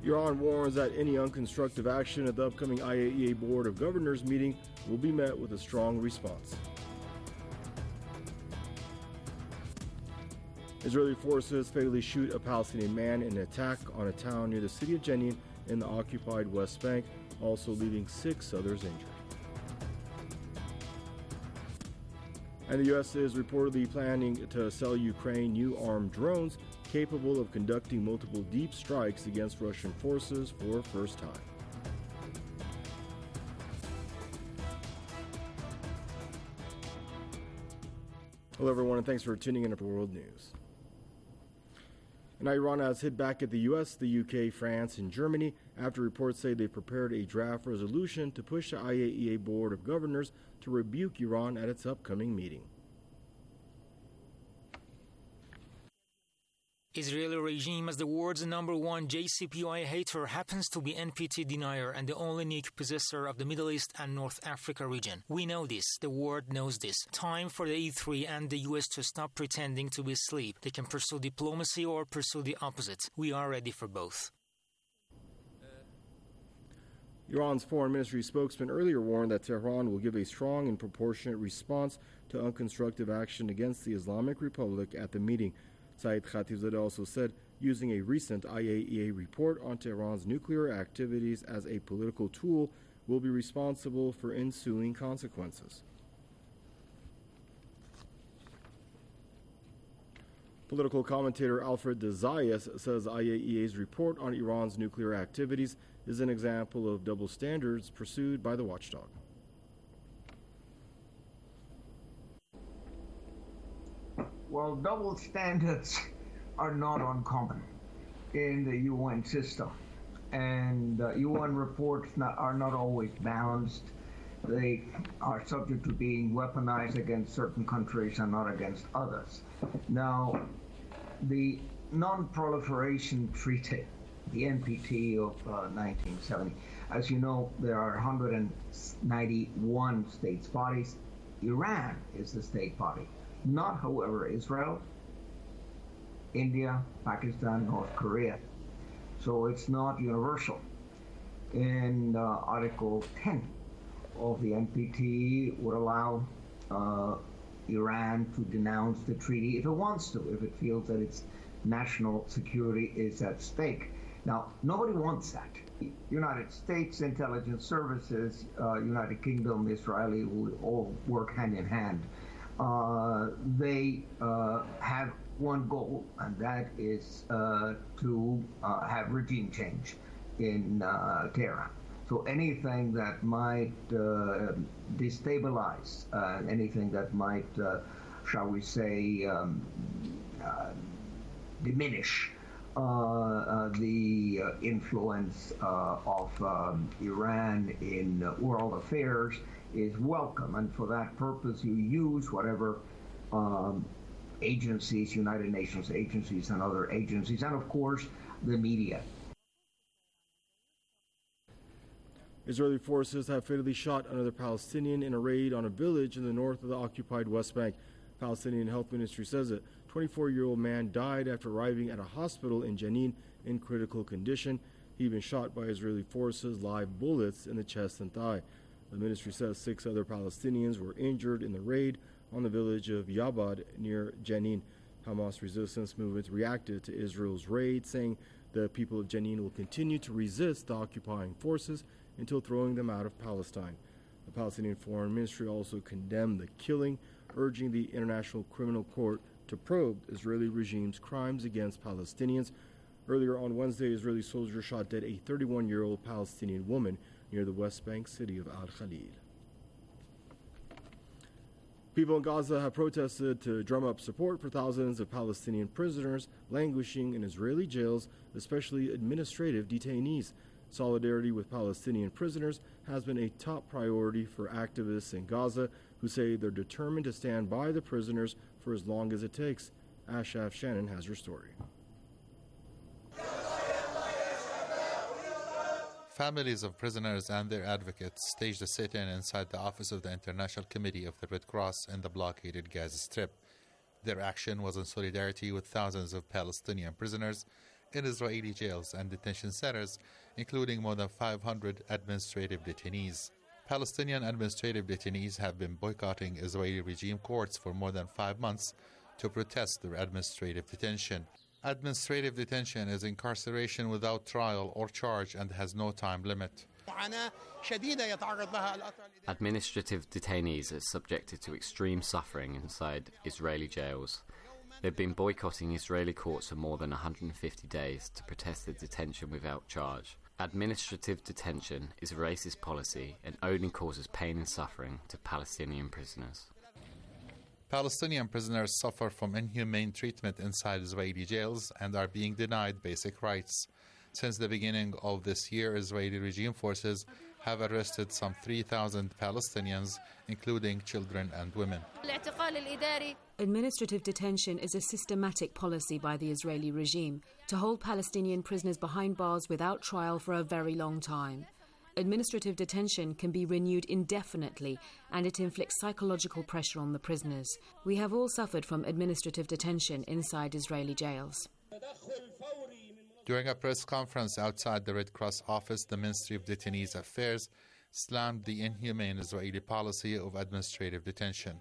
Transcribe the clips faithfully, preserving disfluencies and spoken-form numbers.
Iran warns that any unconstructive action at the upcoming I A E A Board of Governors meeting will be met with a strong response. Israeli forces fatally shoot a Palestinian man in an attack on a town near the city of Jenin in the occupied West Bank, also leaving six others injured. And the U S is reportedly planning to sell Ukraine new armed drones capable of conducting multiple deep strikes against Russian forces for the first time. Hello everyone, and thanks for tuning in to World News. And Iran has hit back at the U S, the U K, France, and Germany after reports say they prepared a draft resolution to push the I A E A Board of Governors to rebuke Iran at its upcoming meeting. Israeli regime as the world's number one J C P O A hater happens to be N P T denier and the only unique possessor of the Middle East and North Africa region. We know this. The world knows this. Time for the E three and the U S to stop pretending to be asleep. They can pursue diplomacy or pursue the opposite. We are ready for both. Iran's foreign ministry spokesman earlier warned that Tehran will give a strong and proportionate response to unconstructive action against the Islamic Republic at the meeting. Saeed Khatibzadeh also said using a recent I A E A report on Tehran's nuclear activities as a political tool will be responsible for ensuing consequences. Political commentator Alfred de Zayas says I A E A's report on Iran's nuclear activities is an example of double standards pursued by the watchdog. Well, double standards are not uncommon in the U N system, and uh, U N reports not, are not always balanced. They are subject to being weaponized against certain countries and not against others. Now, the Non-Proliferation Treaty, the N P T of uh, nineteen seventy, as you know, there are one hundred ninety-one states bodies. Iran is the state body. Not, however, Israel, India, Pakistan, North Korea. So it's not universal. And uh, Article ten of the N P T would allow uh, Iran to denounce the treaty if it wants to, if it feels that its national security is at stake. Now, nobody wants that. United States intelligence services, uh, United Kingdom, Israeli, who all work hand in hand. Uh, they uh, have one goal, and that is uh, to uh, have regime change in uh, Tehran. So anything that might uh, destabilize, uh, anything that might, uh, shall we say, um, uh, diminish uh, uh, the uh, influence uh, of um, Iran in uh, world affairs is welcome, and for that purpose you use whatever um, agencies, United Nations agencies and other agencies, and of course the media. Israeli forces have fatally shot another Palestinian in a raid on a village in the north of the occupied West Bank. Palestinian Health Ministry says a twenty-four-year-old man died after arriving at a hospital in Jenin in critical condition. He'd been shot by Israeli forces live bullets in the chest and thigh. The ministry says six other Palestinians were injured in the raid on the village of Yabad near Jenin. Hamas resistance movements reacted to Israel's raid, saying the people of Jenin will continue to resist the occupying forces until throwing them out of Palestine. The Palestinian Foreign Ministry also condemned the killing, urging the International Criminal Court to probe the Israeli regime's crimes against Palestinians. Earlier on Wednesday, Israeli soldiers shot dead a thirty-one-year-old Palestinian woman near the West Bank city of Al-Khalil. People in Gaza have protested to drum up support for thousands of Palestinian prisoners languishing in Israeli jails, especially administrative detainees. Solidarity with Palestinian prisoners has been a top priority for activists in Gaza who say they're determined to stand by the prisoners for as long as it takes. Ashraf Shannon has your story. Families of prisoners and their advocates staged a sit-in inside the office of the International Committee of the Red Cross in the blockaded Gaza Strip. Their action was in solidarity with thousands of Palestinian prisoners in Israeli jails and detention centers, including more than five hundred administrative detainees. Palestinian administrative detainees have been boycotting Israeli regime courts for more than five months to protest their administrative detention. Administrative detention is incarceration without trial or charge and has no time limit. Administrative detainees are subjected to extreme suffering inside Israeli jails. They've been boycotting Israeli courts for more than one hundred fifty days to protest the detention without charge. Administrative detention is a racist policy and only causes pain and suffering to Palestinian prisoners. Palestinian prisoners suffer from inhumane treatment inside Israeli jails and are being denied basic rights. Since the beginning of this year, Israeli regime forces have arrested some three thousand Palestinians, including children and women. Administrative detention is a systematic policy by the Israeli regime to hold Palestinian prisoners behind bars without trial for a very long time. Administrative detention can be renewed indefinitely, and it inflicts psychological pressure on the prisoners. We have all suffered from administrative detention inside Israeli jails. During a press conference outside the Red Cross office, the Ministry of Detainees Affairs slammed the inhumane Israeli policy of administrative detention.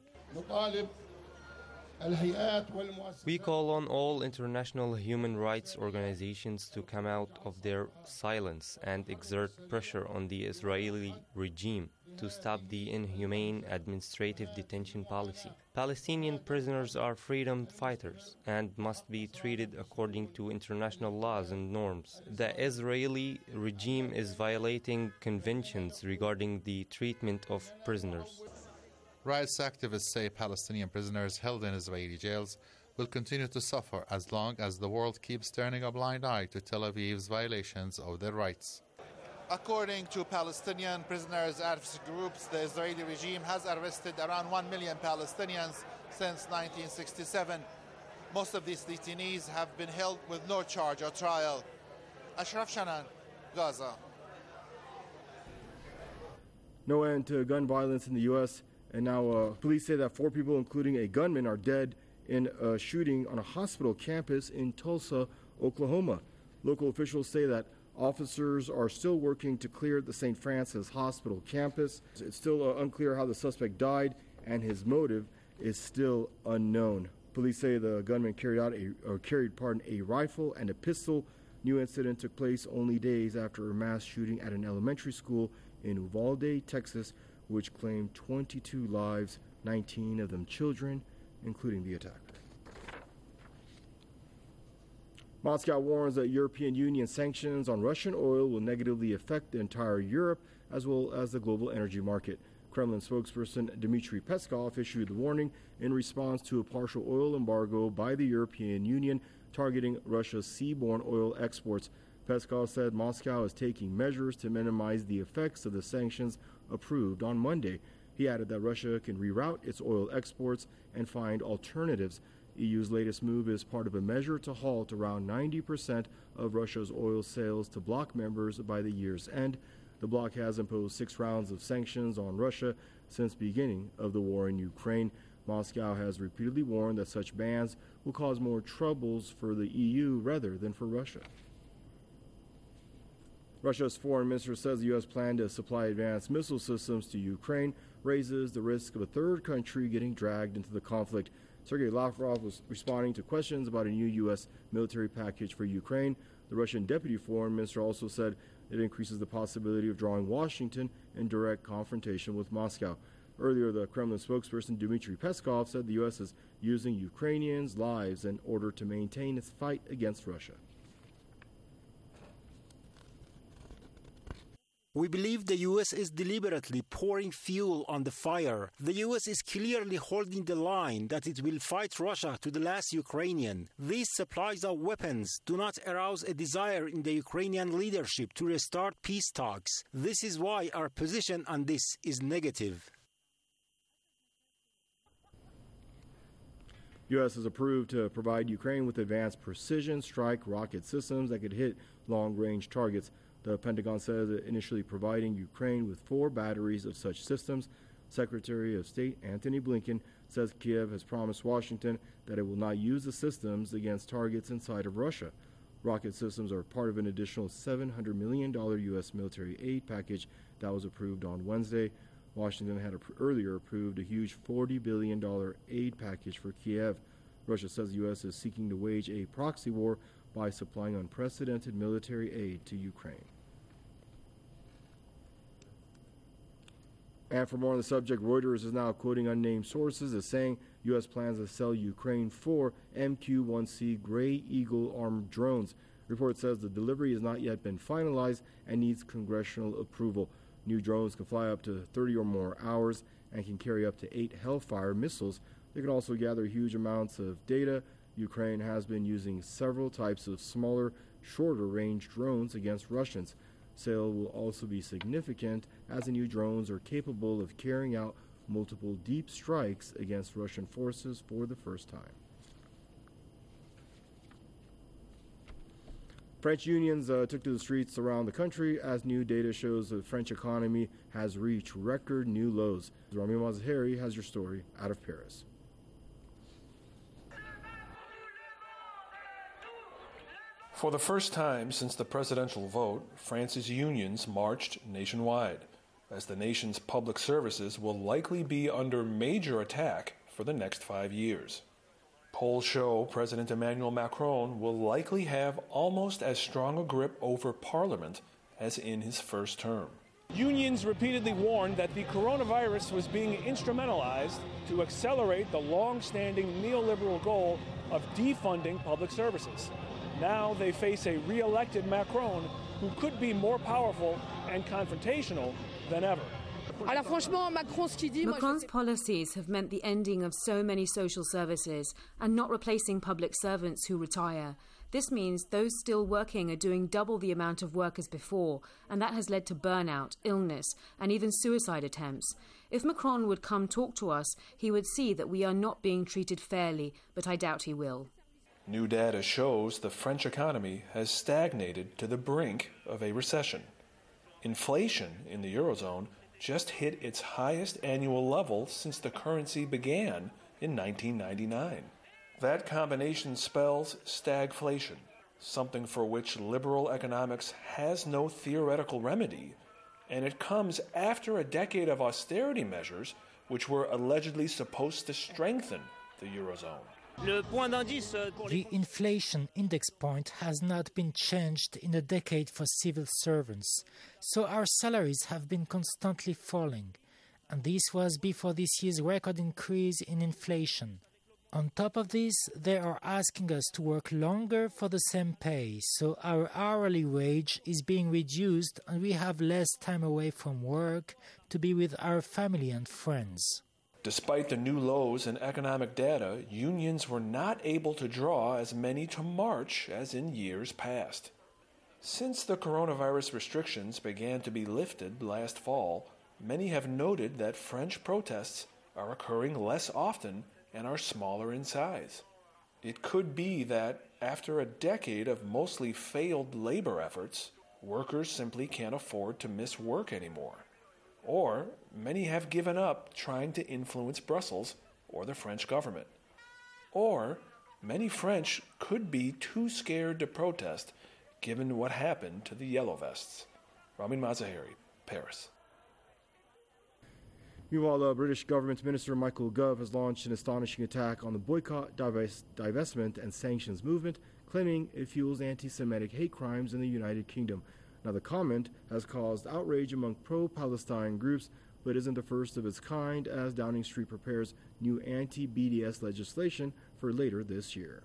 We call on all international human rights organizations to come out of their silence and exert pressure on the Israeli regime to stop the inhumane administrative detention policy. Palestinian prisoners are freedom fighters and must be treated according to international laws and norms. The Israeli regime is violating conventions regarding the treatment of prisoners. Rights activists say Palestinian prisoners held in Israeli jails will continue to suffer as long as the world keeps turning a blind eye to Tel Aviv's violations of their rights. According to Palestinian prisoners' advocacy groups, the Israeli regime has arrested around one million Palestinians since nineteen sixty-seven. Most of these detainees have been held with no charge or trial. Ashraf Shanan, Gaza. No end to gun violence in the U S, and now uh, police say that four people, including a gunman, are dead in a shooting on a hospital campus in Tulsa, Oklahoma. Local officials say that officers are still working to clear the Saint Francis Hospital campus. It's still uh, unclear how the suspect died, and his motive is still unknown. Police say the gunman carried out a or carried pardon a rifle and a pistol. New incident took place only days after a mass shooting at an elementary school in Uvalde, Texas, which claimed twenty-two lives, nineteen of them children, including the attacker. Moscow warns that European Union sanctions on Russian oil will negatively affect the entire Europe as well as the global energy market. Kremlin spokesperson Dmitry Peskov issued the warning in response to a partial oil embargo by the European Union targeting Russia's seaborne oil exports. Peskov said Moscow is taking measures to minimize the effects of the sanctions approved on Monday. He added that Russia can reroute its oil exports and find alternatives. E U's latest move is part of a measure to halt around ninety percent of Russia's oil sales to bloc members by the year's end. The bloc has imposed six rounds of sanctions on Russia since the beginning of the war in Ukraine. Moscow has repeatedly warned that such bans will cause more troubles for the E U rather than for Russia. Russia's foreign minister says the U S plan to supply advanced missile systems to Ukraine raises the risk of a third country getting dragged into the conflict. Sergei Lavrov was responding to questions about a new U S military package for Ukraine. The Russian deputy foreign minister also said it increases the possibility of drawing Washington in direct confrontation with Moscow. Earlier, the Kremlin spokesperson Dmitry Peskov said the U S is using Ukrainians' lives in order to maintain its fight against Russia. We believe the U S is deliberately pouring fuel on the fire. The U S is clearly holding the line that it will fight Russia to the last Ukrainian. These supplies of weapons do not arouse a desire in the Ukrainian leadership to restart peace talks. This is why our position on this is negative. U S has approved to provide Ukraine with advanced precision strike rocket systems that could hit long-range targets. The Pentagon says it initially providing Ukraine with four batteries of such systems. Secretary of State Antony Blinken says Kiev has promised Washington that it will not use the systems against targets inside of Russia. Rocket systems are part of an additional seven hundred million dollars U S military aid package that was approved on Wednesday. Washington had earlier approved a huge forty billion dollars aid package for Kiev. Russia says the U S is seeking to wage a proxy war by supplying unprecedented military aid to Ukraine. And for more on the subject, Reuters is now quoting unnamed sources as saying U S plans to sell Ukraine four M Q one C Gray Eagle armed drones. Report says the delivery has not yet been finalized and needs congressional approval. New drones can fly up to thirty or more hours and can carry up to eight Hellfire missiles. They can also gather huge amounts of data. Ukraine has been using several types of smaller, shorter-range drones against Russians. Sale will also be significant as the new drones are capable of carrying out multiple deep strikes against Russian forces for the first time. French unions uh, took to the streets around the country as new data shows the French economy has reached record new lows. Rami Mazaheri has your story out of Paris. For the first time since the presidential vote, France's unions marched nationwide, as the nation's public services will likely be under major attack for the next five years. Polls show President Emmanuel Macron will likely have almost as strong a grip over Parliament as in his first term. Unions repeatedly warned that the coronavirus was being instrumentalized to accelerate the long-standing neoliberal goal of defunding public services. Now they face a re-elected Macron who could be more powerful and confrontational than ever. Macron's policies have meant the ending of so many social services and not replacing public servants who retire. This means those still working are doing double the amount of work as before, and that has led to burnout, illness, and even suicide attempts. If Macron would come talk to us, he would see that we are not being treated fairly, but I doubt he will. New data shows the French economy has stagnated to the brink of a recession. Inflation in the Eurozone just hit its highest annual level since the currency began in nineteen ninety-nine. That combination spells stagflation, something for which liberal economics has no theoretical remedy, and it comes after a decade of austerity measures which were allegedly supposed to strengthen the Eurozone. The inflation index point has not been changed in a decade for civil servants, so our salaries have been constantly falling, and this was before this year's record increase in inflation. On top of this, they are asking us to work longer for the same pay, so our hourly wage is being reduced and we have less time away from work to be with our family and friends. Despite the new lows in economic data, unions were not able to draw as many to March as in years past. Since the coronavirus restrictions began to be lifted last fall, many have noted that French protests are occurring less often and are smaller in size. It could be that after a decade of mostly failed labor efforts, workers simply can't afford to miss work anymore. Or many have given up trying to influence Brussels or the French government. Or many French could be too scared to protest given what happened to the Yellow Vests. Ramin Mazaheri, Paris. Meanwhile, the British government minister Michael Gove has launched an astonishing attack on the boycott, divest, divestment and sanctions movement, claiming it fuels anti-Semitic hate crimes in the United Kingdom. Now, the comment has caused outrage among pro-Palestine groups, but isn't the first of its kind as Downing Street prepares new anti-B D S legislation for later this year.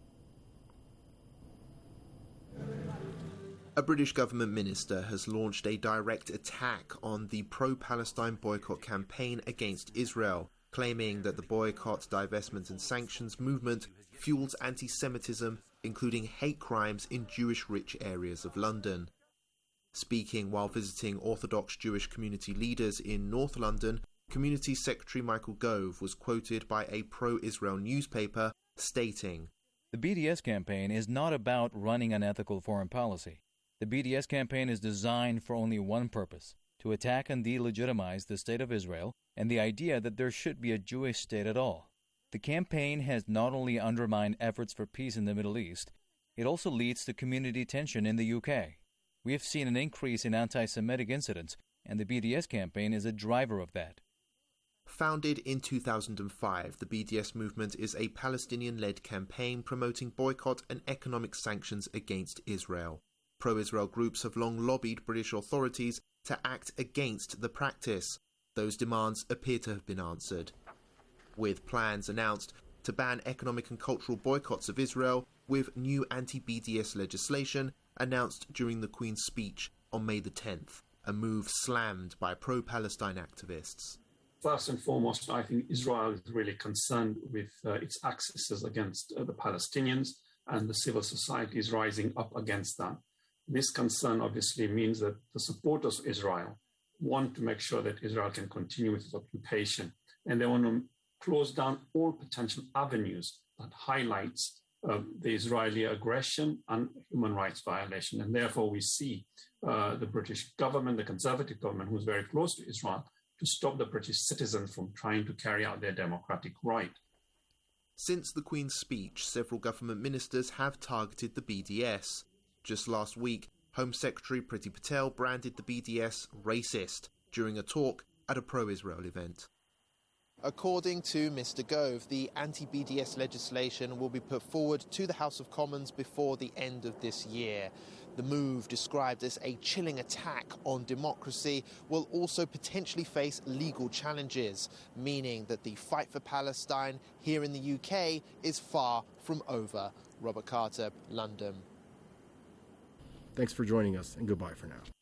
A British government minister has launched a direct attack on the pro-Palestine boycott campaign against Israel, claiming that the boycott, divestment and sanctions movement fuels anti-Semitism, including hate crimes in Jewish-rich areas of London. Speaking while visiting Orthodox Jewish community leaders in North London, Community Secretary Michael Gove was quoted by a pro-Israel newspaper stating, "The B D S campaign is not about running an ethical foreign policy. The B D S campaign is designed for only one purpose, to attack and delegitimize the state of Israel and the idea that there should be a Jewish state at all. The campaign has not only undermined efforts for peace in the Middle East, It also leads to community tension in the U K. We have seen an increase in anti-Semitic incidents, and the B D S campaign is a driver of that. Founded in two thousand five, the B D S movement is a Palestinian-led campaign promoting boycott and economic sanctions against Israel. Pro-Israel groups have long lobbied British authorities to act against the practice. Those demands appear to have been answered, with plans announced to ban economic and cultural boycotts of Israel, with new anti-B D S legislation announced during the Queen's speech on May the tenth, a move slammed by pro-Palestine activists. First and foremost, I think Israel is really concerned with uh, its excesses against uh, the Palestinians, and the civil society is rising up against them. This concern obviously means that the supporters of Israel want to make sure that Israel can continue with its occupation, and they want to close down all potential avenues that highlights uh, the Israeli aggression and human rights violation. And therefore we see uh, the British government, the Conservative government, who's very close to Israel, to stop the British citizens from trying to carry out their democratic right. Since the Queen's speech, several government ministers have targeted the B D S. Just last week, Home Secretary Priti Patel branded the B D S racist during a talk at a pro-Israel event. According to Mister Gove, the anti-B D S legislation will be put forward to the House of Commons before the end of this year. The move, described as a chilling attack on democracy, will also potentially face legal challenges, meaning that the fight for Palestine here in the U K is far from over. Robert Carter, London. Thanks for joining us, and goodbye for now.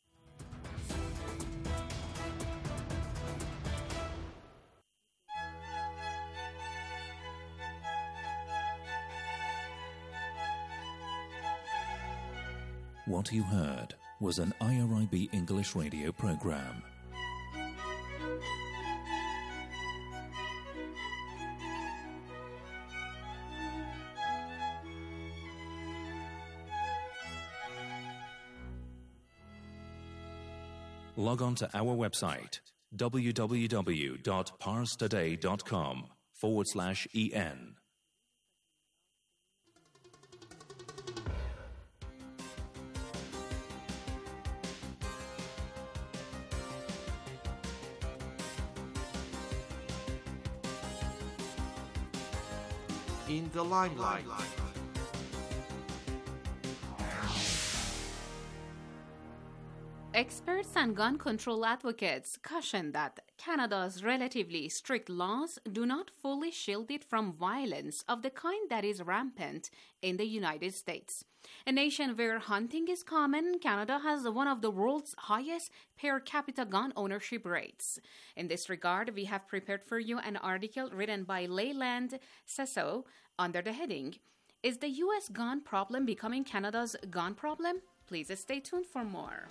What you heard was an I R I B English radio program. Log on to our website, www.parstoday.com forward slash en. In the limelight. Experts and gun control advocates caution that Canada's relatively strict laws do not fully shield it from violence of the kind that is rampant in the United States. A nation where hunting is common, Canada has one of the world's highest per capita gun ownership rates. In this regard, we have prepared for you an article written by Leyland Sesso under the heading, "Is the U S gun problem becoming Canada's gun problem?" Please stay tuned for more.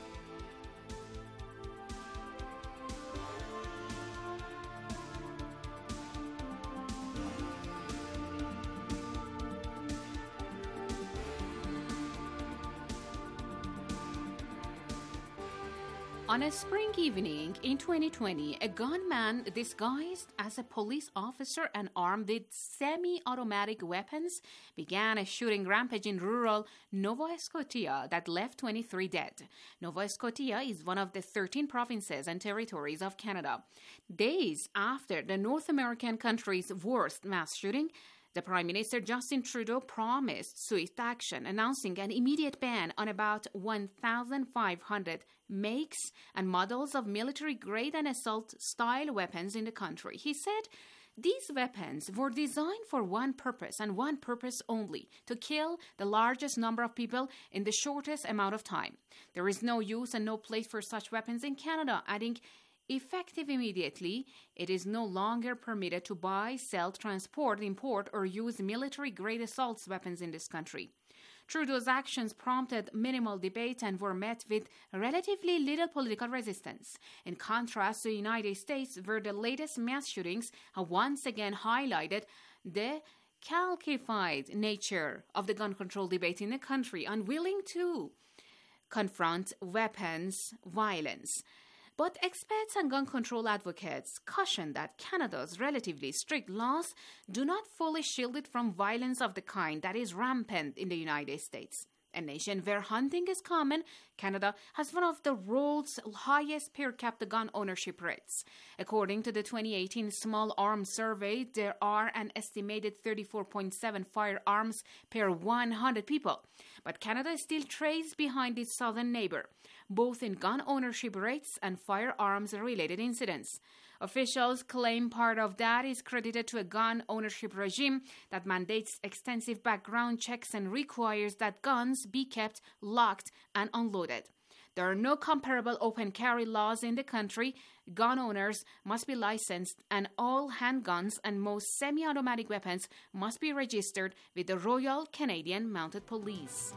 On a spring evening in twenty twenty, a gunman disguised as a police officer and armed with semi-automatic weapons began a shooting rampage in rural Nova Scotia that left twenty-three dead. Nova Scotia is one of the thirteen provinces and territories of Canada. Days after the North American country's worst mass shooting, the Prime Minister Justin Trudeau promised swift action, announcing an immediate ban on about one thousand five hundred makes and models of military-grade and assault-style weapons in the country. He said these weapons were designed for one purpose and one purpose only, to kill the largest number of people in the shortest amount of time. There is no use and no place for such weapons in Canada, adding, effective immediately, it is no longer permitted to buy, sell, transport, import, or use military-grade assault weapons in this country. Trudeau's actions prompted minimal debate and were met with relatively little political resistance. In contrast to the United States, where the latest mass shootings have once again highlighted the calcified nature of the gun control debate in the country, unwilling to confront weapons violence. But experts and gun control advocates caution that Canada's relatively strict laws do not fully shield it from violence of the kind that is rampant in the United States. A nation where hunting is common, Canada has one of the world's highest per capita gun ownership rates. According to the twenty eighteen Small Arms Survey, there are an estimated thirty-four point seven firearms per one hundred people. But Canada still trails behind its southern neighbor, both in gun ownership rates and firearms-related incidents. Officials claim part of that is credited to a gun ownership regime that mandates extensive background checks and requires that guns be kept locked and unloaded. There are no comparable open carry laws in the country. Gun owners must be licensed, and all handguns and most semi-automatic weapons must be registered with the Royal Canadian Mounted Police.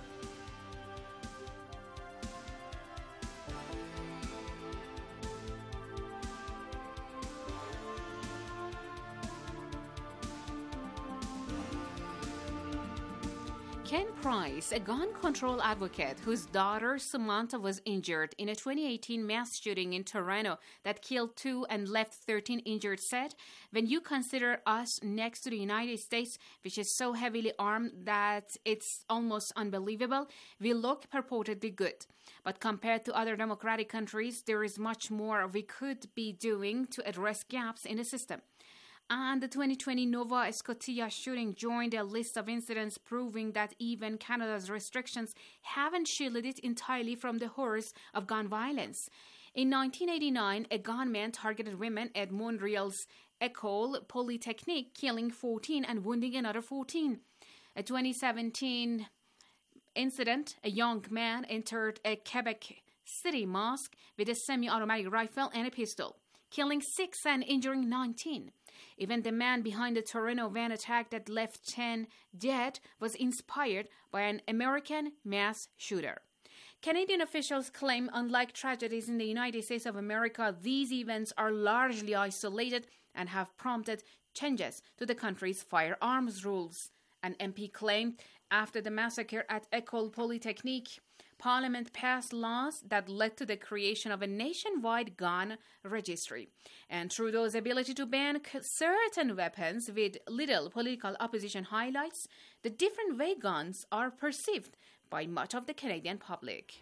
Ken Price, a gun control advocate whose daughter Samantha was injured in a twenty eighteen mass shooting in Toronto that killed two and left thirteen injured, said, "When you consider us next to the United States, which is so heavily armed that it's almost unbelievable, we look purportedly good. But compared to other democratic countries, there is much more we could be doing to address gaps in the system." And the twenty twenty Nova Scotia shooting joined a list of incidents proving that even Canada's restrictions haven't shielded it entirely from the horrors of gun violence. In nineteen eighty-nine, a gunman targeted women at Montreal's École Polytechnique, killing fourteen and wounding another fourteen. A twenty seventeen incident, a young man entered a Quebec City mosque with a semi-automatic rifle and a pistol, killing six and injuring nineteen. Even the man behind the Toronto van attack that left ten dead was inspired by an American mass shooter. Canadian officials claim, unlike tragedies in the United States of America, these events are largely isolated and have prompted changes to the country's firearms rules. An M P claimed after the massacre at École Polytechnique, Parliament passed laws that led to the creation of a nationwide gun registry. And Trudeau's ability to ban certain weapons with little political opposition highlights the different way guns are perceived by much of the Canadian public.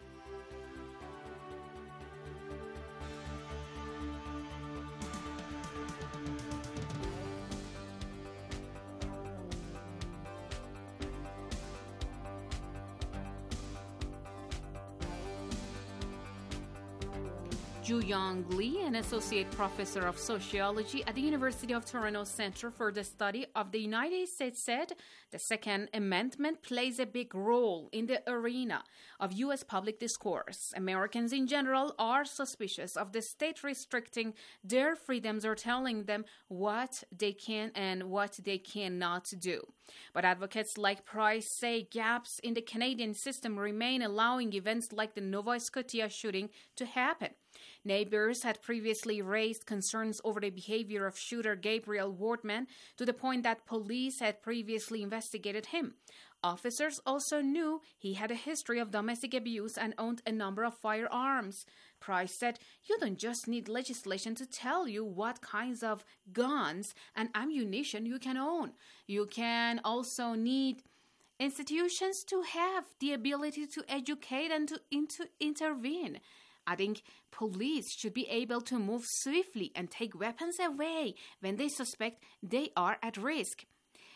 Ju-Young Lee, an associate professor of sociology at the University of Toronto Centre for the Study of the United States, said the Second Amendment plays a big role in the arena of U S public discourse. Americans in general are suspicious of the state restricting their freedoms or telling them what they can and what they cannot do. But advocates like Price say gaps in the Canadian system remain, allowing events like the Nova Scotia shooting to happen. Neighbors had previously raised concerns over the behavior of shooter Gabriel Wortman to the point that police had previously investigated him. Officers also knew he had a history of domestic abuse and owned a number of firearms. Price said, "You don't just need legislation to tell you what kinds of guns and ammunition you can own. You can also need institutions to have the ability to educate and to inter- intervene. Adding, police should be able to move swiftly and take weapons away when they suspect they are at risk."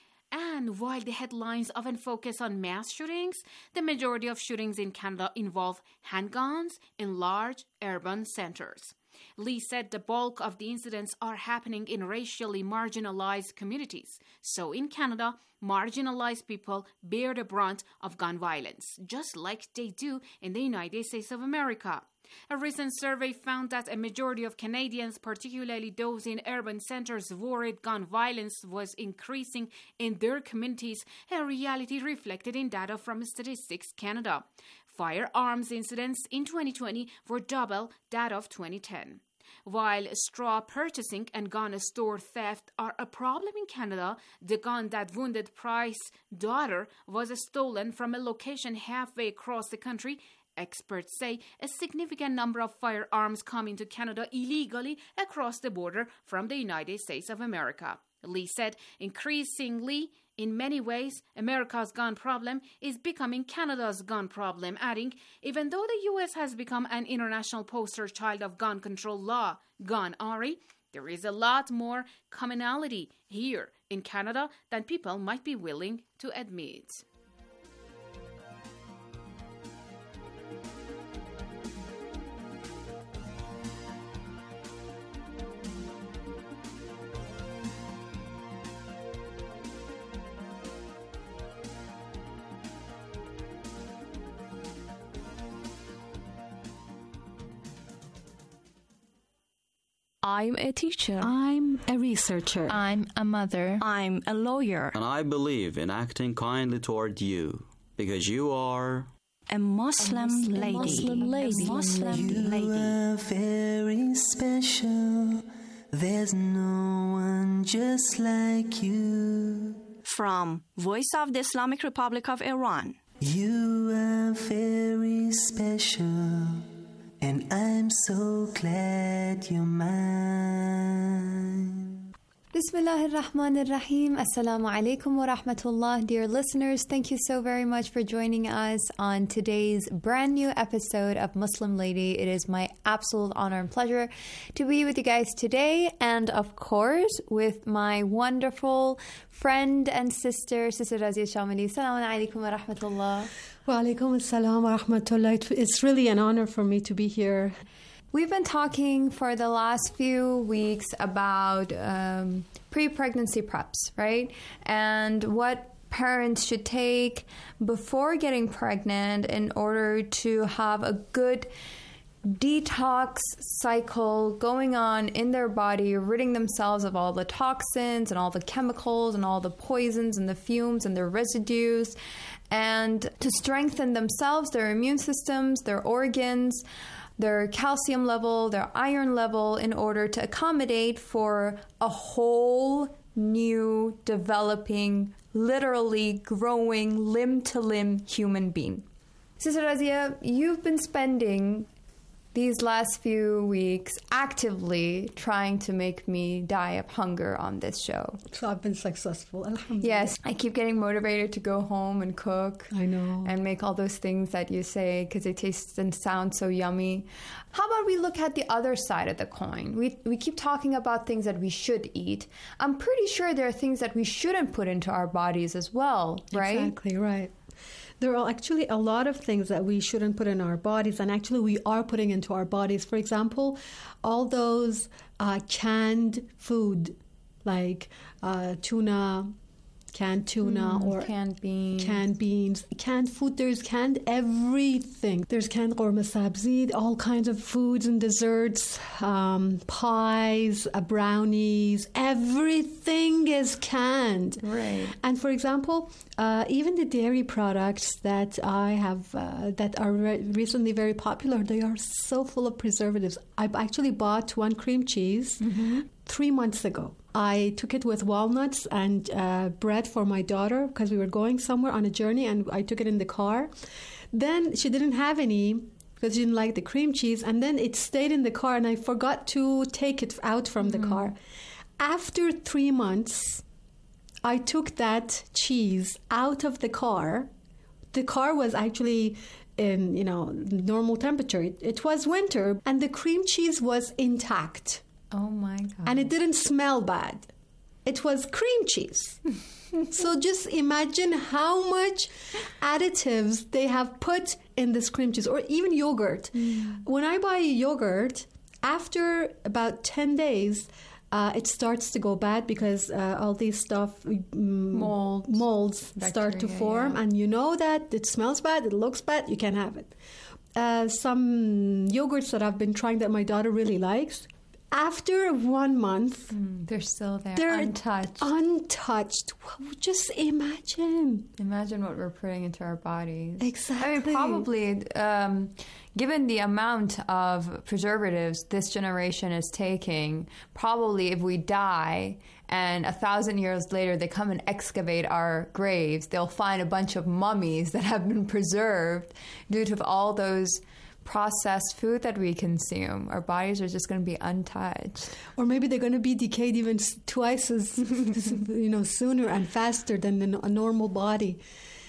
And while the headlines often focus on mass shootings, the majority of shootings in Canada involve handguns in large urban centers. Lee said the bulk of the incidents are happening in racially marginalized communities. So in Canada, marginalized people bear the brunt of gun violence, just like they do in the United States of America. A recent survey found that a majority of Canadians, particularly those in urban centers, worried gun violence was increasing in their communities, a reality reflected in data from Statistics Canada. Firearms incidents in twenty twenty were double that of twenty ten. While straw purchasing and gun store theft are a problem in Canada, the gun that wounded Price's daughter was stolen from a location halfway across the country Experts say a significant number of firearms come into Canada illegally across the border from the United States of America. Lee said, increasingly, in many ways, America's gun problem is becoming Canada's gun problem, adding, even though the U S has become an international poster child of gun control law, Gun R I, there is a lot more commonality here in Canada than people might be willing to admit. I'm a teacher. I'm a researcher. I'm a mother. I'm a lawyer. And I believe in acting kindly toward you, because you are... A Muslim, a Muslim lady. Muslim lady. A Muslim you lady. are very special. There's no one just like you. From Voice of the Islamic Republic of Iran. You are very special. And I'm so glad you're mine. Bismillah ar-Rahman ar-Rahim. Assalamu alaikum wa rahmatullah. Dear listeners, thank you so very much for joining us on today's brand new episode of Muslim Lady. It is my absolute honor and pleasure to be with you guys today, and of course with my wonderful friend and sister, Sister Razia Shamali. Assalamu alaikum wa rahmatullah. Wa alaikum assalam wa rahmatullah. It's really an honor for me to be here. We've been talking for the last few weeks about um, pre-pregnancy preps, right? And what parents should take before getting pregnant in order to have a good detox cycle going on in their body, ridding themselves of all the toxins and all the chemicals and all the poisons and the fumes and the residues, and to strengthen themselves, their immune systems, their organs, their calcium level, their iron level, in order to accommodate for a whole new, developing, literally growing, limb-to-limb human being. Sister Razia, you've been spending these last few weeks actively trying to make me die of hunger on this show. So I've been successful, alhamdulillah. Yes, I keep getting motivated to go home and cook. I know. And make all those things that you say because they taste and sound so yummy. How about we look at the other side of the coin? We we keep talking about things that we should eat. I'm pretty sure there are things that we shouldn't put into our bodies as well, right? Exactly, right. There are actually a lot of things that we shouldn't put in our bodies, and actually we are putting into our bodies. For example, all those uh, canned food like uh, tuna, canned tuna, mm, or canned beans, canned beans, canned food. There's canned everything. There's canned korma sabzi, all kinds of foods and desserts, um, pies, uh, brownies. Everything is canned. Right. And for example, uh, even the dairy products that I have uh, that are re- recently very popular, they are so full of preservatives. I actually bought one cream cheese mm-hmm. three months ago. I took it with walnuts and uh, bread for my daughter because we were going somewhere on a journey, and I took it in the car. Then she didn't have any because she didn't like the cream cheese, and then it stayed in the car, and I forgot to take it out from mm-hmm. the car. After three months, I took that cheese out of the car. The car was actually in, you know, normal temperature. It, it was winter, and the cream cheese was intact. Oh my God. And it didn't smell bad. It was cream cheese. So just imagine how much additives they have put in this cream cheese, or even yogurt. Mm. When I buy yogurt, after about ten days, uh, it starts to go bad because uh, all these stuff, um, molds, molds bacteria, start to form. Yeah. And you know that it smells bad, it looks bad, you can't have it. Uh, some yogurts that I've been trying that my daughter really likes, After one month, mm, they're still there, they're untouched. Untouched. Just imagine. Imagine what we're putting into our bodies. Exactly. I mean, probably, um, given the amount of preservatives this generation is taking, probably if we die and a thousand years later they come and excavate our graves, they'll find a bunch of mummies that have been preserved due to all those processed food that we consume. Our bodies are just going to be untouched, or maybe they're going to be decayed even twice as you know sooner and faster than a normal body.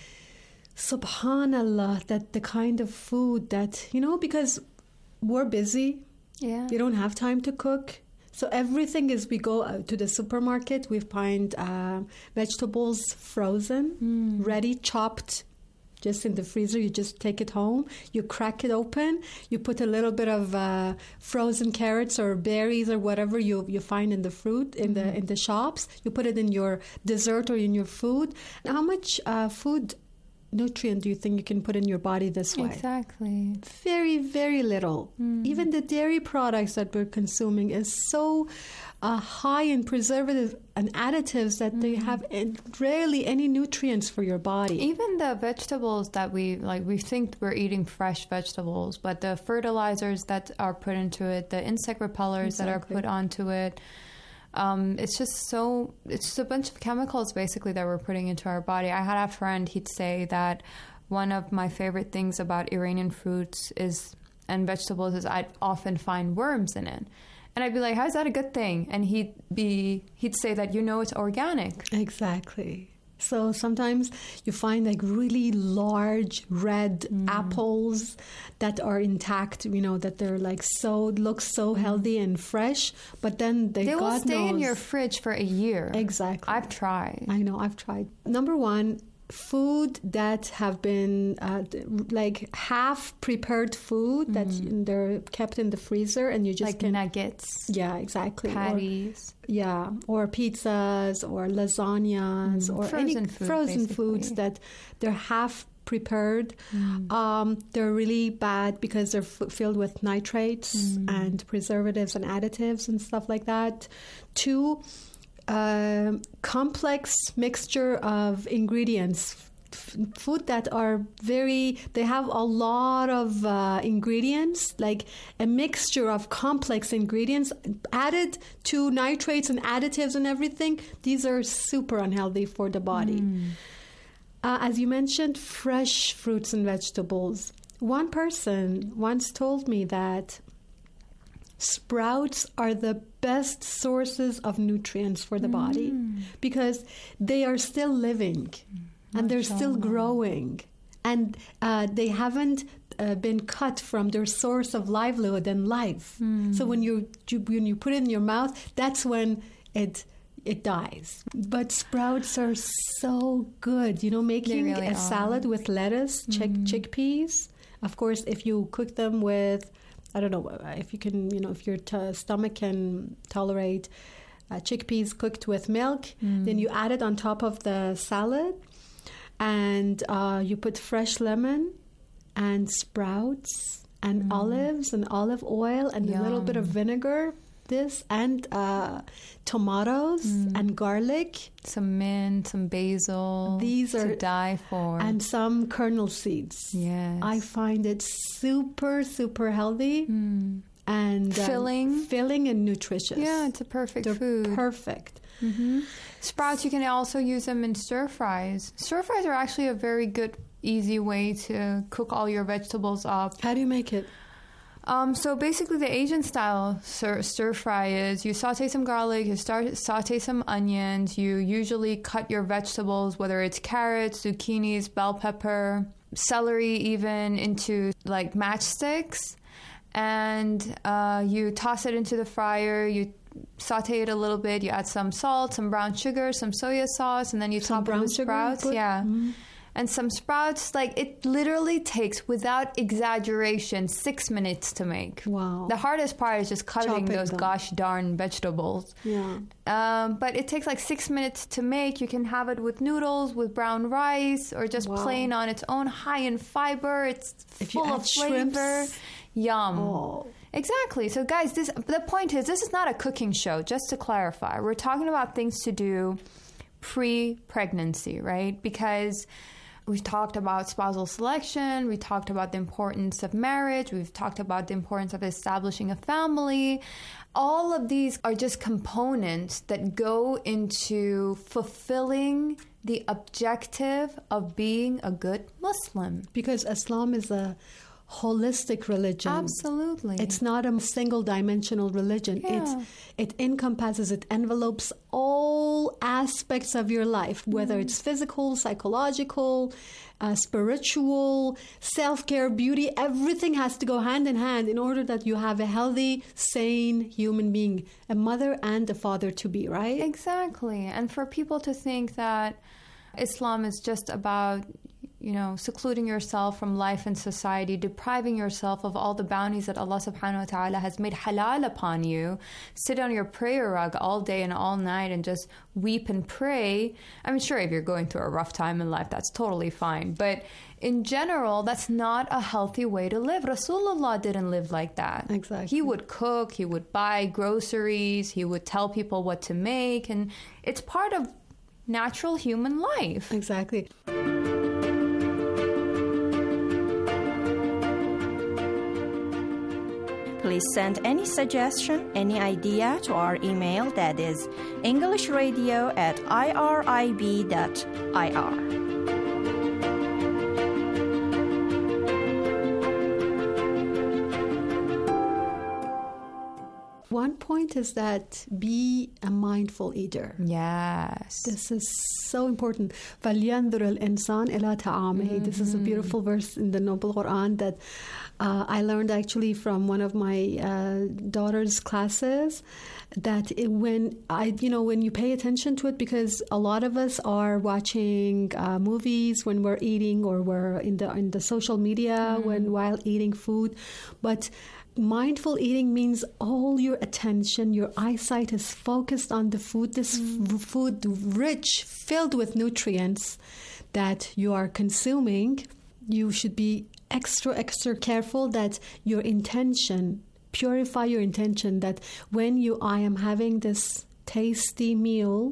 Subhanallah, that the kind of food that, you know, because we're busy, yeah, we don't have time to cook, so everything is, we go out to the supermarket, we find uh, vegetables frozen, mm. ready, chopped, just in the freezer. You just take it home, you crack it open, you put a little bit of uh, frozen carrots or berries or whatever you you find in the fruit in the in the shops. You put it in your dessert or in your food. How much uh, food nutrient do you think you can put in your body this way? Exactly. Very, very little. Mm. Even the dairy products that we're consuming is so uh, high in preservatives and additives that mm. they have rarely any nutrients for your body. Even the vegetables that we like, we think we're eating fresh vegetables, but the fertilizers that are put into it, the insect repellers exactly. that are put onto it, Um, it's just so, it's just a bunch of chemicals basically that we're putting into our body. I had a friend, he'd say that one of my favorite things about Iranian fruits is and vegetables is I'd often find worms in it. And I'd be like, how's that a good thing? And he'd be, he'd say that, you know, it's organic. Exactly. So sometimes you find like really large red mm. apples that are intact, you know, that they're like so, look so mm. healthy and fresh, but then they, they God will stay knows, in your fridge for a year. Exactly. I've tried. I know, I've tried. Number one, food that have been uh, like half prepared food mm. that they're kept in the freezer and you just like can, nuggets. Yeah, exactly. Patties. Or, yeah, or pizzas or lasagnas mm. or frozen any food, frozen basically. foods that they're half prepared. Mm. Um, they're really bad because they're f- filled with nitrates mm. and preservatives and additives and stuff like that. Two, Uh, complex mixture of ingredients, F- food that are very, they have a lot of uh, ingredients, like a mixture of complex ingredients added to nitrates and additives and everything. These are super unhealthy for the body. Mm. Uh, as you mentioned, fresh fruits and vegetables. One person once told me that sprouts are the best sources of nutrients for the mm. body because they are still living mm. and they're still growing and uh, they haven't uh, been cut from their source of livelihood and life. Mm. So when you, you when you put it in your mouth, that's when it it dies. But sprouts are so good. You know, making really a are. salad with lettuce, chick- mm. chickpeas. Of course, if you cook them with, I don't know if you can, you know, if your t- stomach can tolerate uh, chickpeas cooked with milk, mm. then you add it on top of the salad and uh, you put fresh lemon and sprouts and mm. olives and olive oil and Yum. a little bit of vinegar. This and uh, tomatoes mm. and garlic, some mint, some basil. These are to die for, and some kernel seeds. Yes, I find it super, super healthy mm. and filling, um, filling and nutritious. Yeah, it's a perfect They're food. Perfect. Mm-hmm. Sprouts, you can also use them in stir fries. Stir fries are actually a very good, easy way to cook all your vegetables up. How do you make it? Um, so basically the Asian style stir, stir fry is you saute some garlic, you start, saute some onions, you usually cut your vegetables, whether it's carrots, zucchinis, bell pepper, celery even, into like matchsticks, and uh, you toss it into the fryer, you saute it a little bit, you add some salt, some brown sugar, some soya sauce, and then you some top it with sprouts. Yeah. Mm-hmm. And some sprouts, like it literally takes, without exaggeration, six minutes to make. Wow. The hardest part is just cutting Chop those them. gosh darn vegetables. Yeah. Um, but it takes like six minutes to make. You can have it with noodles, with brown rice, or just wow. plain on its own, high in fiber. It's if full you add of flavor. Shrimps. Yum. Oh. Exactly. So, guys, this the point is, this is not a cooking show, just to clarify. We're talking about things to do pre-pregnancy, right? Because we've talked about spousal selection, we talked about the importance of marriage, we've talked about the importance of establishing a family. All of these are just components that go into fulfilling the objective of being a good Muslim. Because Islam is a holistic religion. Absolutely. It's not a single dimensional religion. Yeah. It's, it encompasses, it envelopes all aspects of your life, whether Mm. it's physical, psychological, uh, spiritual, self-care, beauty. Everything has to go hand in hand in order that you have a healthy, sane human being, a mother and a father to be, right? Exactly. And for people to think that Islam is just about, you know, secluding yourself from life and society, depriving yourself of all the bounties that Allah subhanahu wa ta'ala has made halal upon you, sit on your prayer rug all day and all night and just weep and pray. I'm sure if you're going through a rough time in life, that's totally fine. But in general, that's not a healthy way to live. Rasulullah didn't live like that. Exactly. He would cook, he would buy groceries, he would tell people what to make, and it's part of natural human life. Exactly. Please send any suggestion, any idea to our email, that is englishradio at irib dot I R. One point is that be a mindful eater. Yes. This is so important. فَلْيَنْظُرِ الْإِنسَانِ إِلَىٰ طَعَامِهِ. This is a beautiful verse in the Noble Quran that uh, I learned actually from one of my uh, daughter's classes, that it, when I, you know, when you pay attention to it, because a lot of us are watching uh, movies when we're eating, or we're in the in the social media mm. when while eating food, but mindful eating means all your attention, your eyesight is focused on the food, this mm. f- food rich, filled with nutrients that you are consuming. You should be extra, extra careful that your intention, purify your intention, that when you, I am having this tasty meal,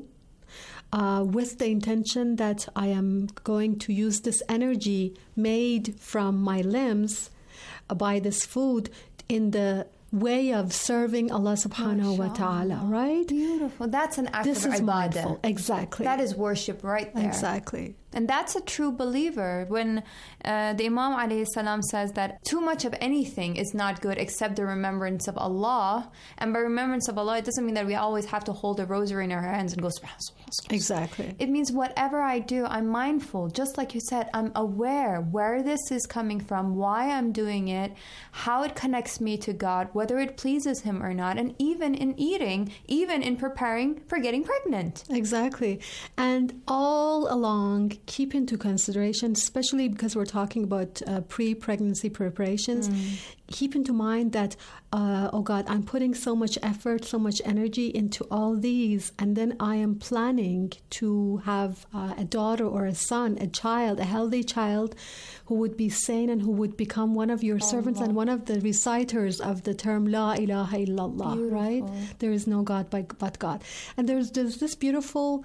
Uh, with the intention that I am going to use this energy made from my limbs uh, by this food in the way of serving Allah subhanahu wa ta'ala, right? Beautiful. That's an act this of is ibadah. Mindful. Exactly. That is worship right there. Exactly. And that's a true believer. When uh, the Imam alayhi salam says that too much of anything is not good except the remembrance of Allah. And by remembrance of Allah, it doesn't mean that we always have to hold a rosary in our hands and go subhanallah, subhanallah. Exactly. It means whatever I do, I'm mindful. Just like you said, I'm aware where this is coming from, why I'm doing it, how it connects me to God, whether it pleases Him or not. And even in eating, even in preparing for getting pregnant. Exactly. And all along, keep into consideration, especially because we're talking about uh, pre-pregnancy preparations, mm. keep into mind that, uh, oh God, I'm putting so much effort, so much energy into all these, and then I am planning to have uh, a daughter or a son, a child, a healthy child who would be sane and who would become one of your Allah. servants and one of the reciters of the term La ilaha illallah, beautiful. Right? There is no God but God. And there's, there's this beautiful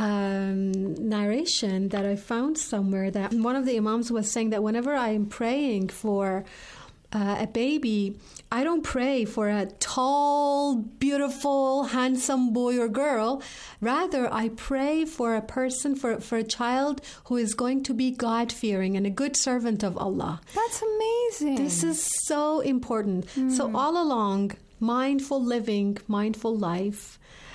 um, narration that I found somewhere, that one of the imams was saying that whenever I am praying for uh, a baby, I don't pray for a tall, beautiful, handsome boy or girl. Rather, I pray for a person, for, for a child who is going to be God-fearing and a good servant of Allah. That's amazing. This is so important. Mm. So all along, mindful living, mindful life.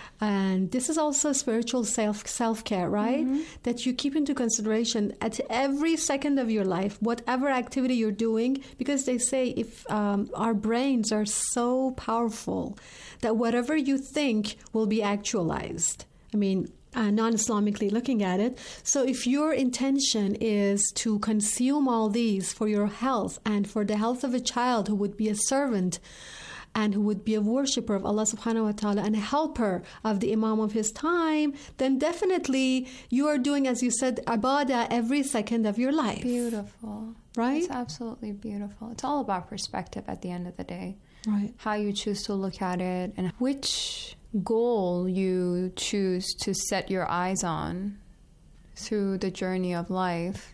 And this is also spiritual self self-care, right? Mm-hmm. That you keep into consideration at every second of your life, whatever activity you're doing, because they say if um, our brains are so powerful that whatever you think will be actualized. I mean, uh, non-Islamically looking at it. So if your intention is to consume all these for your health and for the health of a child who would be a servant and who would be a worshipper of Allah subhanahu wa ta'ala and a helper of the Imam of his time, then definitely you are doing, as you said, ibadah every second of your life. Beautiful. Right? It's absolutely beautiful. It's all about perspective at the end of the day. right. how you choose to look at it, and which goal you choose to set your eyes on through the journey of life,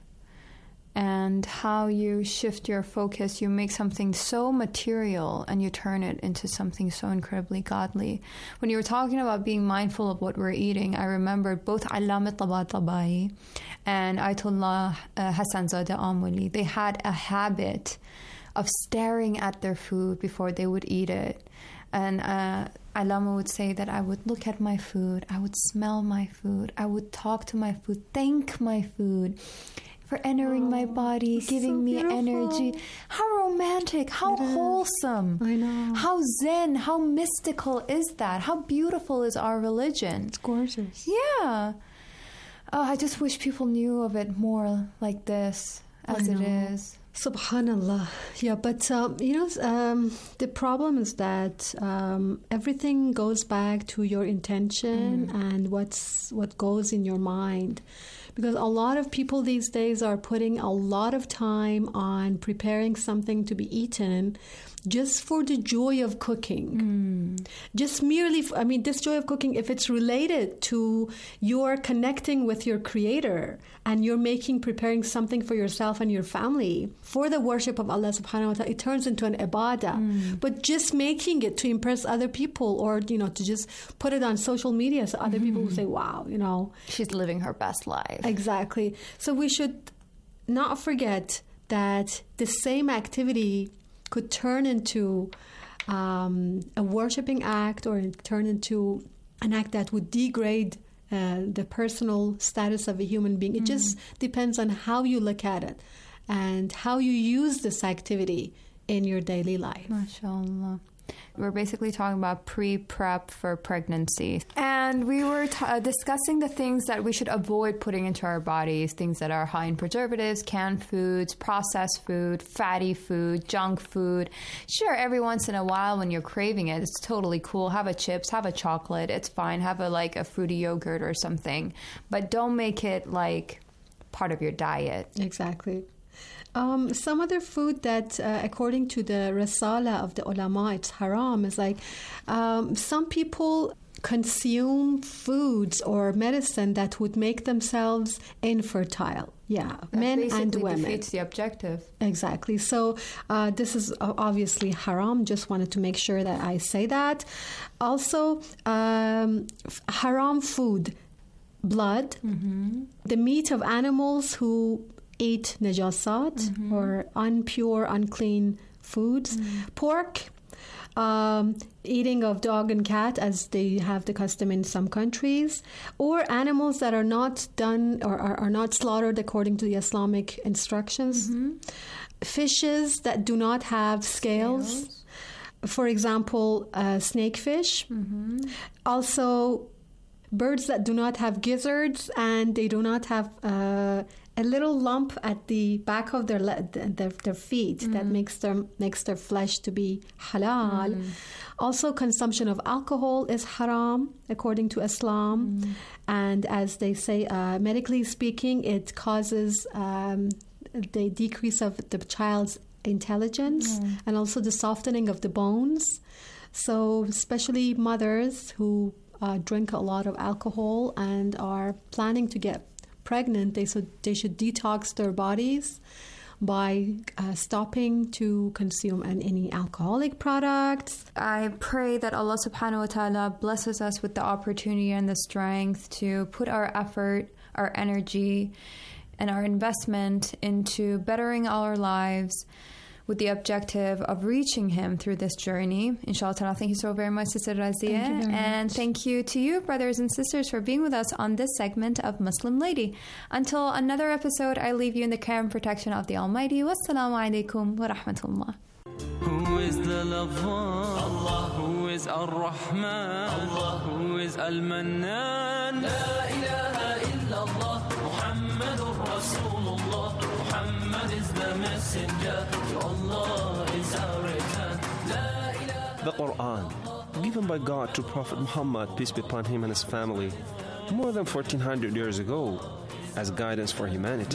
and how you shift your focus. You make something so material and you turn it into something so incredibly godly. When you were talking about being mindful of what we're eating, I remembered both Allama Tabatabai and Ayatollah uh, Hassanzadeh Amuli. They had a habit of staring at their food before they would eat it. And uh, Allama would say that I would look at my food, I would smell my food, I would talk to my food, thank my food for entering oh, my body, giving so me energy. How romantic, how wholesome. I know. How zen, how mystical is that? How beautiful is our religion? It's gorgeous. Yeah. Oh, I just wish people knew of it more like this, as it is. Subhanallah. Yeah, but, um, you know, um, the problem is that um, everything goes back to your intention mm. and what's what goes in your mind. Because a lot of people these days are putting a lot of time on preparing something to be eaten just for the joy of cooking. Mm. Just merely, I mean, this joy of cooking, if it's related to your connecting with your creator and you're making, preparing something for yourself and your family for the worship of Allah subhanahu wa ta'ala, it turns into an ibadah. Mm. But just making it to impress other people, or, you know, to just put it on social media so other mm. people will say, wow, you know. She's living her best life. Exactly. So we should not forget that the same activity could turn into um, a worshipping act, or turn into an act that would degrade uh, the personal status of a human being. It mm. just depends on how you look at it and how you use this activity in your daily life. MashaAllah. We're basically talking about pre-prep for pregnancy. And we were t- uh, discussing the things that we should avoid putting into our bodies, things that are high in preservatives, canned foods, processed food, fatty food, junk food. Sure, every once in a while when you're craving it, it's totally cool. Have a chips, have a chocolate, it's fine. Have a like a fruity yogurt or something. But don't make it like part of your diet. Exactly. Um, some other food that, uh, according to the Risala of the ulama, it's haram, is like um, some people consume foods or medicine that would make themselves infertile. Yeah, that men and women. Defeats the objective. Exactly. So uh, this is obviously haram. Just wanted to make sure that I say that. Also, um, haram food, blood, mm-hmm. the meat of animals who eat najasat, mm-hmm. or unpure, unclean foods. Mm. Pork, um, eating of dog and cat, as they have the custom in some countries, or animals that are not done or are, are not slaughtered according to the Islamic instructions. Mm-hmm. Fishes that do not have scales. scales. For example, uh, snakefish. Mm-hmm. Also, birds that do not have gizzards and they do not have uh, a little lump at the back of their le- their, their feet mm. that makes them makes their flesh to be halal. Mm. Also, consumption of alcohol is haram according to Islam, mm. and as they say, uh, medically speaking, it causes um, the decrease of the child's intelligence mm. and also the softening of the bones. So, especially mothers who uh, drink a lot of alcohol and are planning to get pregnant, they should they should detox their bodies by uh, stopping to consume an, any alcoholic products. I pray that Allah subhanahu wa ta'ala blesses us with the opportunity and the strength to put our effort, our energy, and our investment into bettering our lives with the objective of reaching Him through this journey. Inshallah ta'ala. Thank you so very much, Sister Razia. And much. Thank you to you, brothers and sisters, for being with us on this segment of Muslim Lady. Until another episode, I leave you in the care and protection of the Almighty. Wassalamu alaikum wa rahmatullah. Who is the lover? Allah. Who is Ar-Rahman? Allah. Who is Al-Mannan? La ilaha illallah. Muhammadur Rasulullah. Muhammad is the messenger. To Allah is our return. La ilaha. The Quran, given by God to Prophet Muhammad, peace be upon him and his family, more than fourteen hundred years ago, as guidance for humanity.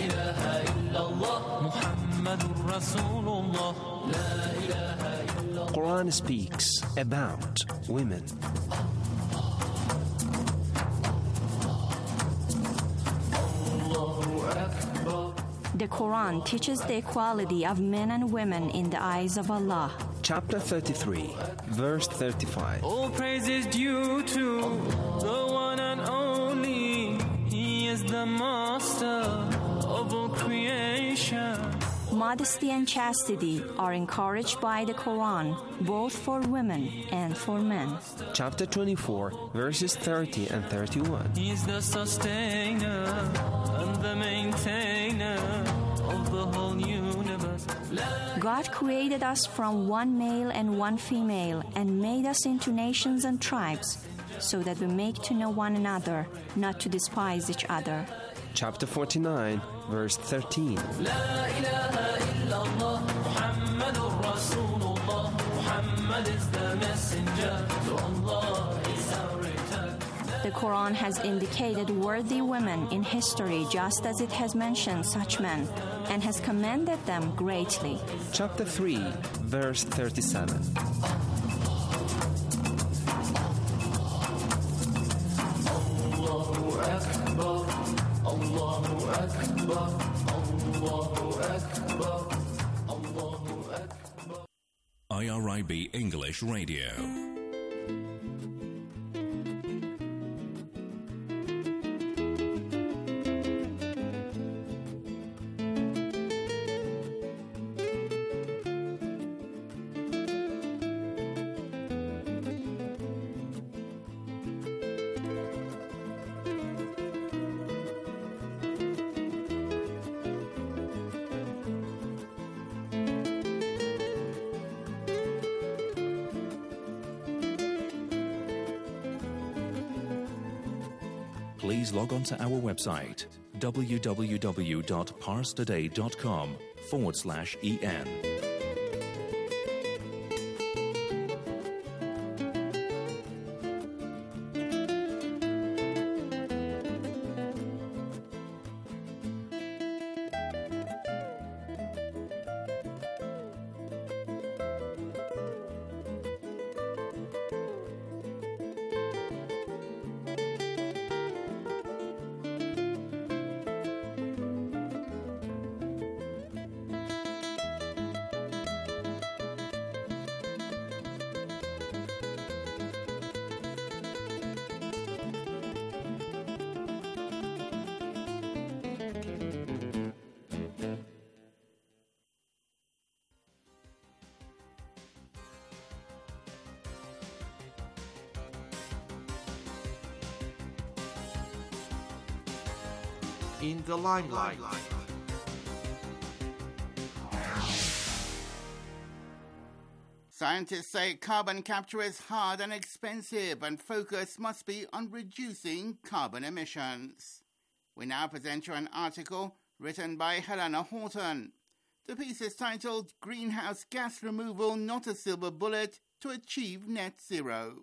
Quran speaks about women. The Quran teaches the equality of men and women in the eyes of Allah. Chapter thirty-three, verse thirty-five. All praise is due to the one and only. He is the master of all creation. Modesty and chastity are encouraged by the Quran, both for women and for men. Chapter twenty-four, verses thirty and thirty-one. He is the sustainer and the maintainer of the whole universe. God created us from one male and one female and made us into nations and tribes so that we make to know one another, not to despise each other. Chapter forty-nine, verse thirteen. The Quran has indicated worthy women in history just as it has mentioned such men and has commended them greatly. Chapter three, verse thirty-seven. I R I B English Radio. Please log on to our website, www.parstoday.com forward slash EN. In the limelight. Scientists say carbon capture is hard and expensive and focus must be on reducing carbon emissions. We now present you an article written by Helena Horton. The piece is titled Greenhouse Gas Removal Not a Silver Bullet to Achieve Net Zero.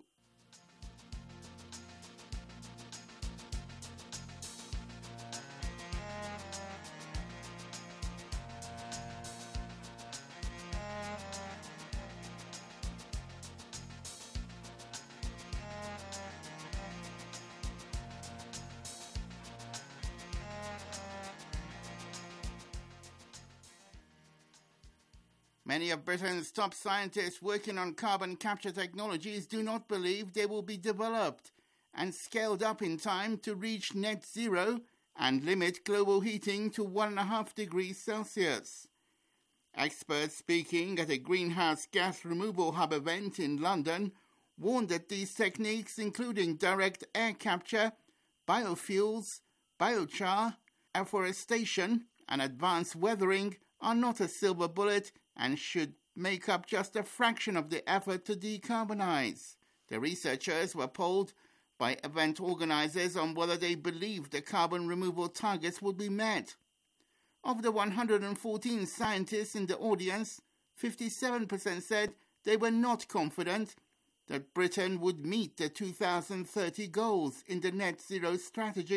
Many of Britain's top scientists working on carbon capture technologies do not believe they will be developed and scaled up in time to reach net zero and limit global heating to one point five degrees Celsius. Experts speaking at a greenhouse gas removal hub event in London warned that these techniques, including direct air capture, biofuels, biochar, afforestation, and advanced weathering, are not a silver bullet and should make up just a fraction of the effort to decarbonize. The researchers were polled by event organizers on whether they believed the carbon removal targets would be met. Of the one hundred fourteen scientists in the audience, fifty-seven percent said they were not confident that Britain would meet the two thousand thirty goals in the net zero strategy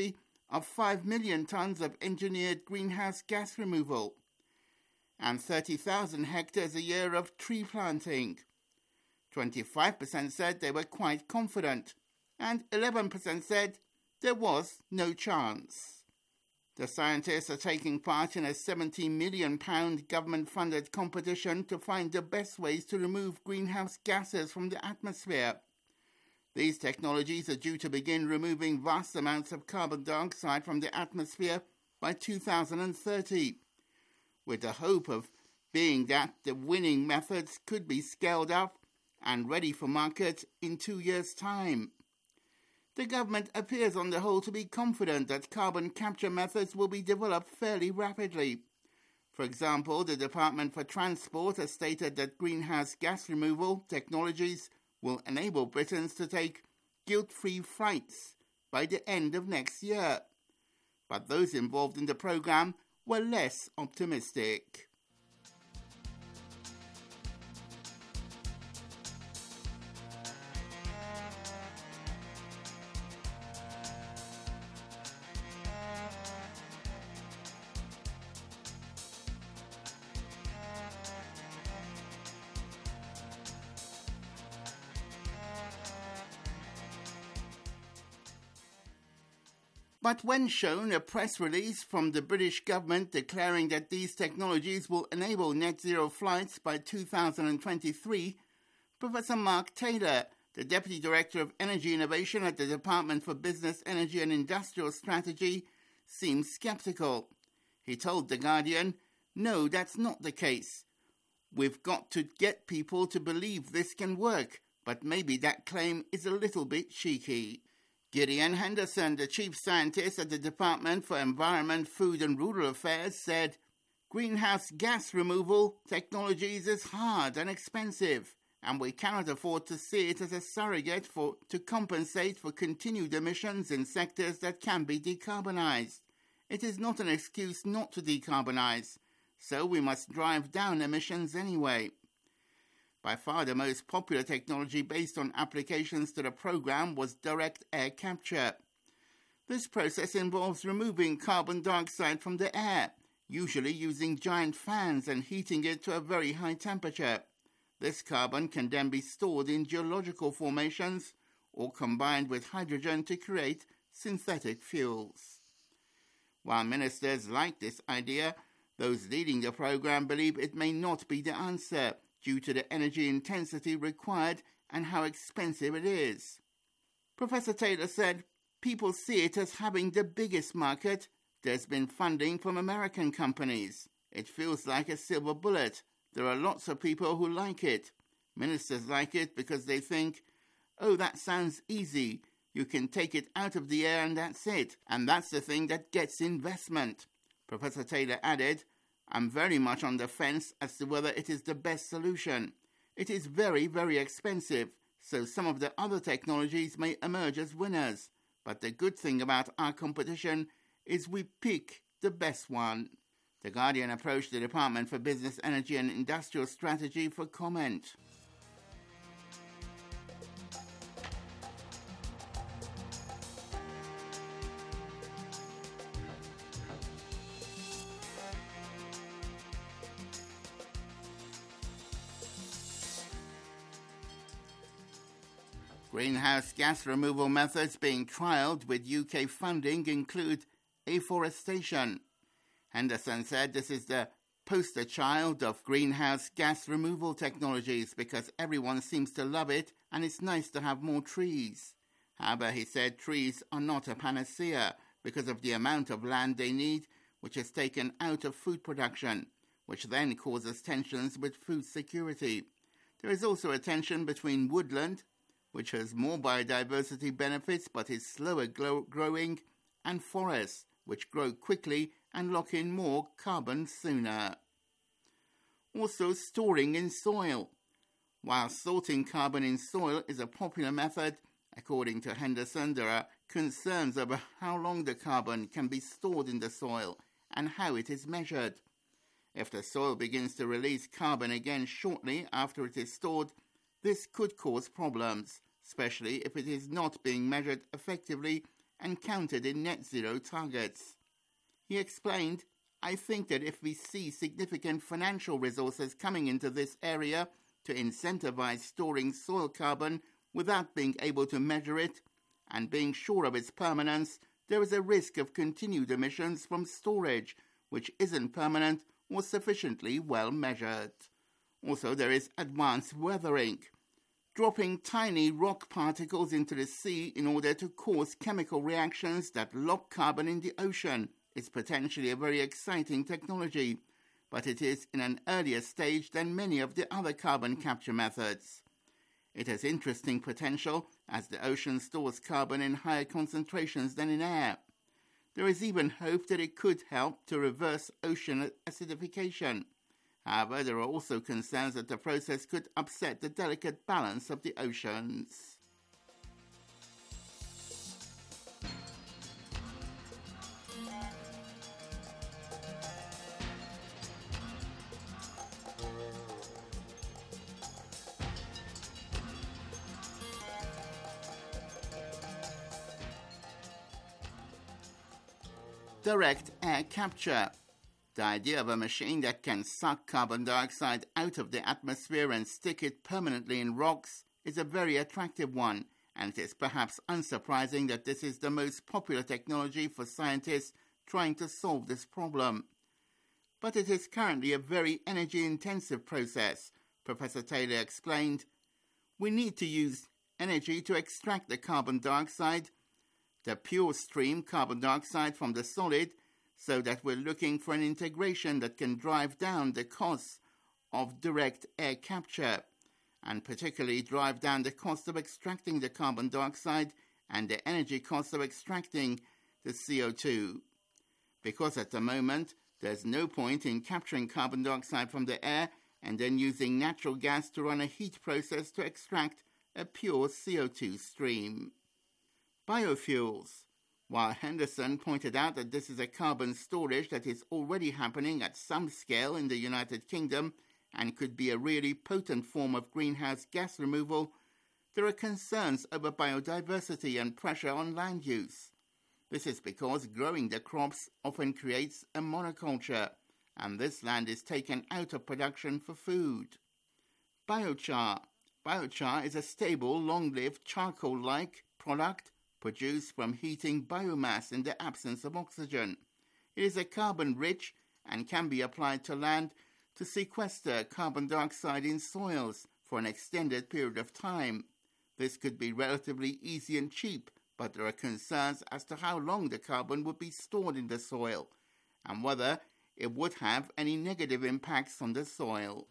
of five million tons of engineered greenhouse gas removal and thirty thousand hectares a year of tree planting. twenty-five percent said they were quite confident, and eleven percent said there was no chance. The scientists are taking part in a seventy million pounds government-funded competition to find the best ways to remove greenhouse gases from the atmosphere. These technologies are due to begin removing vast amounts of carbon dioxide from the atmosphere by two thousand thirty, with the hope of being that the winning methods could be scaled up and ready for market in two years' time. The government appears on the whole to be confident that carbon capture methods will be developed fairly rapidly. For example, the Department for Transport has stated that greenhouse gas removal technologies will enable Britons to take guilt-free flights by the end of next year. But those involved in the programme were less optimistic. But when shown a press release from the British government declaring that these technologies will enable net zero flights by two thousand twenty-three, Professor Mark Taylor, the Deputy Director of Energy Innovation at the Department for Business, Energy and Industrial Strategy, seems sceptical. He told The Guardian, "No, that's not the case. We've got to get people to believe this can work, but maybe that claim is a little bit cheeky." Gideon Henderson, the Chief Scientist at the Department for Environment, Food and Rural Affairs, said, "Greenhouse gas removal technologies is hard and expensive, and we cannot afford to see it as a surrogate for to compensate for continued emissions in sectors that can be decarbonised. It is not an excuse not to decarbonise, so we must drive down emissions anyway." By far the most popular technology based on applications to the programme was direct air capture. This process involves removing carbon dioxide from the air, usually using giant fans and heating it to a very high temperature. This carbon can then be stored in geological formations or combined with hydrogen to create synthetic fuels. While ministers like this idea, those leading the programme believe it may not be the answer, due to the energy intensity required and how expensive it is. Professor Taylor said, "People see it as having the biggest market. There's been funding from American companies. It feels like a silver bullet. There are lots of people who like it. Ministers like it because they think, oh, that sounds easy. You can take it out of the air and that's it. And that's the thing that gets investment." Professor Taylor added, "I'm very much on the fence as to whether it is the best solution. It is very, very expensive, so some of the other technologies may emerge as winners. But the good thing about our competition is we pick the best one." The Guardian approached the Department for Business, Energy and Industrial Strategy for comment. Greenhouse gas removal methods being trialled with U K funding include afforestation. Henderson said this is the poster child of greenhouse gas removal technologies because everyone seems to love it and it's nice to have more trees. However, he said trees are not a panacea because of the amount of land they need, which is taken out of food production, which then causes tensions with food security. There is also a tension between woodland, which has more biodiversity benefits but is slower grow- growing, and forests, which grow quickly and lock in more carbon sooner. Also, storing in soil. While sorting carbon in soil is a popular method, according to Henderson, there are concerns over how long the carbon can be stored in the soil and how it is measured. If the soil begins to release carbon again shortly after it is stored, this could cause problems, especially if it is not being measured effectively and counted in net zero targets. He explained, "I think that if we see significant financial resources coming into this area to incentivize storing soil carbon without being able to measure it and being sure of its permanence, there is a risk of continued emissions from storage, which isn't permanent or sufficiently well measured." Also, there is advanced weathering. Dropping tiny rock particles into the sea in order to cause chemical reactions that lock carbon in the ocean is potentially a very exciting technology, but it is in an earlier stage than many of the other carbon capture methods. It has interesting potential as the ocean stores carbon in higher concentrations than in air. There is even hope that it could help to reverse ocean acidification. However, there are also concerns that the process could upset the delicate balance of the oceans. Direct air capture. The idea of a machine that can suck carbon dioxide out of the atmosphere and stick it permanently in rocks is a very attractive one, and it is perhaps unsurprising that this is the most popular technology for scientists trying to solve this problem. But it is currently a very energy-intensive process, Professor Taylor explained. We need to use energy to extract the carbon dioxide, the pure stream carbon dioxide from the solid, so that we're looking for an integration that can drive down the costs of direct air capture, and particularly drive down the cost of extracting the carbon dioxide and the energy cost of extracting the C O two. Because at the moment, there's no point in capturing carbon dioxide from the air and then using natural gas to run a heat process to extract a pure C O two stream. Biofuels. While Henderson pointed out that this is a carbon storage that is already happening at some scale in the United Kingdom and could be a really potent form of greenhouse gas removal, there are concerns over biodiversity and pressure on land use. This is because growing the crops often creates a monoculture, and this land is taken out of production for food. Biochar. Biochar is a stable, long-lived charcoal-like product produced from heating biomass in the absence of oxygen. It is a carbon-rich and can be applied to land to sequester carbon dioxide in soils for an extended period of time. This could be relatively easy and cheap, but there are concerns as to how long the carbon would be stored in the soil and whether it would have any negative impacts on the soil.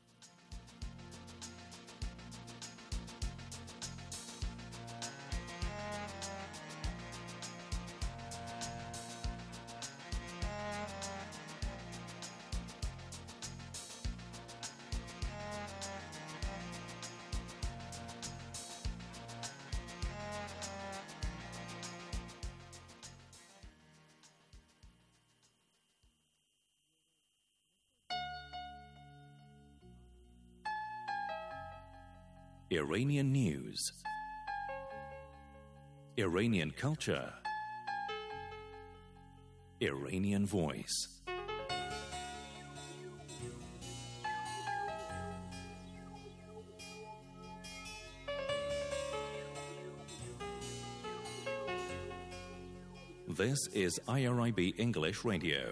Iranian news, Iranian culture, Iranian voice. This is I R I B English Radio.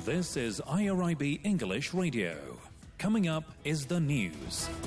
This is I R I B English Radio. Coming up is the news.